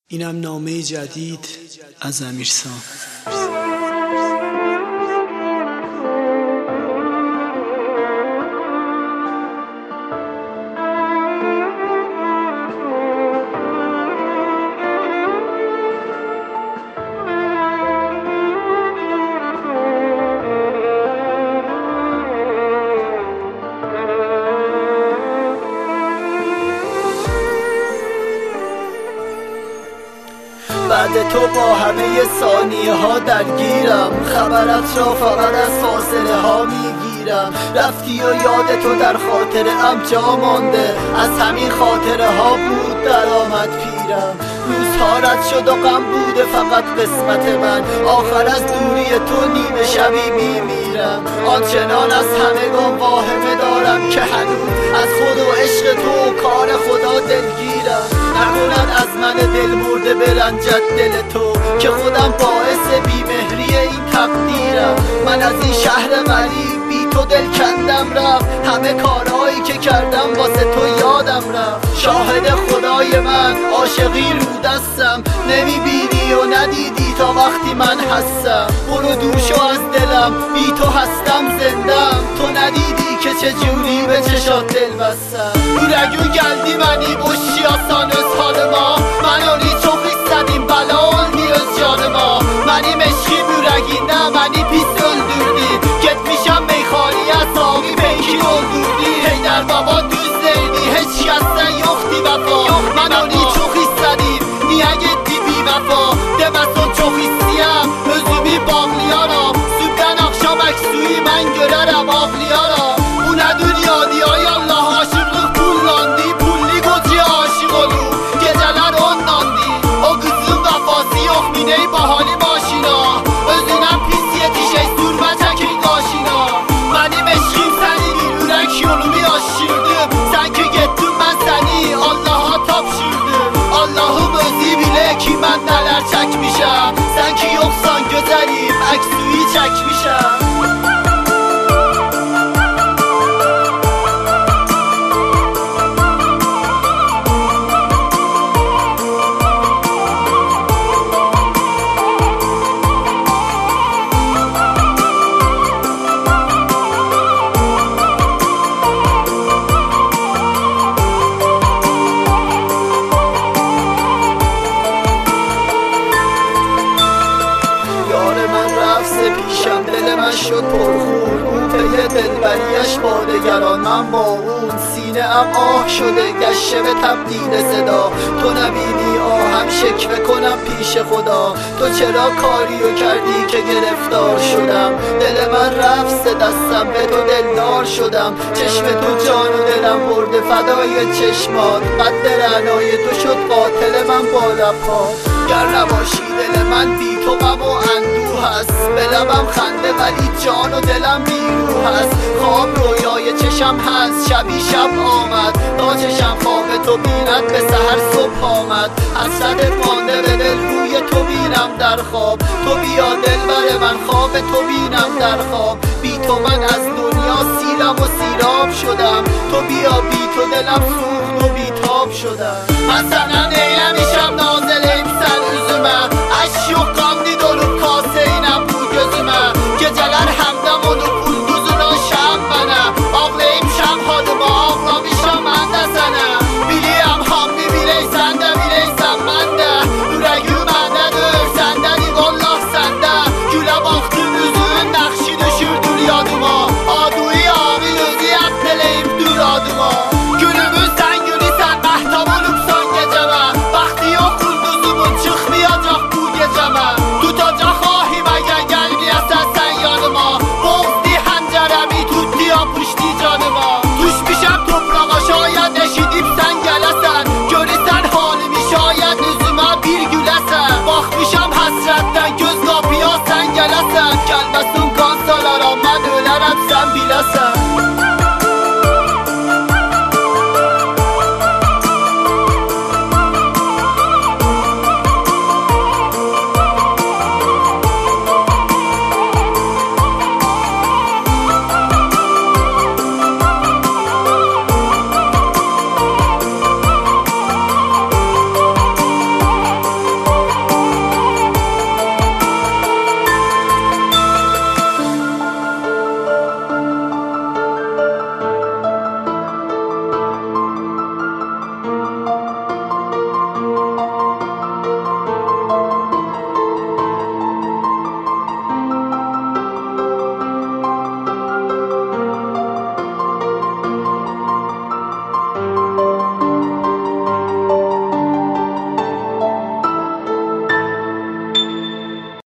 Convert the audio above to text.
اینم نامه جدید از امیرسام. بعد تو با همه ثانیه ها درگیرم، خبرت را فقط از فاصله ها میگیرم. رفتی و یاد تو در خاطره ام جا مانده، از همین خاطره ها بود درآمد پیرم. روزها رد شد و غم بوده فقط قسمت من، آخر از دوری تو نیمه شبی میمیرم. آنچنان از همگان واهمه دارم که هنوز از خود و عشق تو و کار خدا دلگیرم. نکند از من دل مرده برنجد دل تو که خودم باعث بیمهری این تقدیرم. من از این شهر غریب بی تو دل کندم رفت، همه کارهایی که کردم واسه تو یادم رفت. شاهد خدای من عاشقی رو دستم، نمیبینی و ندیدی تا وقتی من هستم. برو دوشو از دلم، بی تو هستم زندم. تو ندیدی که چجوری به چشات دل بستم. بورگو گلدی منی بوشی آسان حال ما، منانی چوخی زدیم بلا نیاز جان ما. منی مشکی بورگی نه منی پیس öldürdی، گت میشم میخاری از آقی پیکی öldürdی. هیدر بابا دوست دیدی هیچ کسن یختی وفا. منانی چوخی زدیم niye gitti bir vefa, demesin çok istəyəm özümü bağlayaram. Sübdən akşam əksüyü mən görərəm ağlayaram. Bu nə dünyadır ay Allah, aşıqlıq pullandı, pulli qocaya aşıq olur, gecələr ondandı. O qızın vəfası yox miney bahali maşina, özünəm pis yetişək sürmə çəkin qaşına. Mənim eşqim sənin ürək yolumu yaşırdım, sən ki getdin mən səni Allaha tapşırdım. Allah'ım özü bile ki mən nələr çəkmişəm, sən ki yoxsan gözəlim əksüyü çəkmişəm. پیشم دل من شد پرخون، اون پی دلبریش با دگران من با اون. سینه ام آه شده گشته به تبدیل صدا، تو نبینی آهم شکوه کنم پیش خدا. تو چرا کاریو کردی که گرفتار شدم، دل من رفت دستم به تو دلدار شدم. چشم تو جان و دلم برده فدای چشمات، قد رعنای تو شد قاتل من با لبات. گر نباشی دل من بی تو غم و اندوه هست، به لبم خنده ولی جان و دلم بیروح هست. خواب رویای چشم هست شبی شب آمد، تا چشم خواب تو بیند به سحر صبح آمد. حسرت مانده به دل روی تو بینم در خواب، تو بیا دل بر من خواب تو بینم در خواب. بی تو من از دنیا سیرم و سیراب شدم، تو بیا بی تو دلم سوخت و بیتاب شدم. مثلا neylemişem nazileyim sen üzüme, aşk yok qanlı dolup kaseynəm bu gözüme. Geceler hemdem olup ulduzuna şəm mənə, ağlaymışam hadıma ağlamışam mən də sənə. Biliyəm hamdi bileysən də bileysən mən də, ürəyi məndədir səndədir vallah səndə. Gülə baxdım üzün nəxşi düşürdür yadıma, aduyu ağın özü yətələyibdir adıma. Gülümün sən gülüsən məhtəb olubsan gecəmə, vaxtı yox ulduzumun çıxmayacaq bu gecəmə. Tutacaq ahim əgər gəlməyəsən sən yanıma, boğzdi həncərəmi tutdi yapışdı canıma. Düşmüşəm toprağa şayət eşidib sən gələsən, görürsən halimi şayət üzümə bir güləsən. Baxmışam həsrətdən göz qapıya sən gələsən, gəlməsin qan salaram mən ölərəm sən biləsən.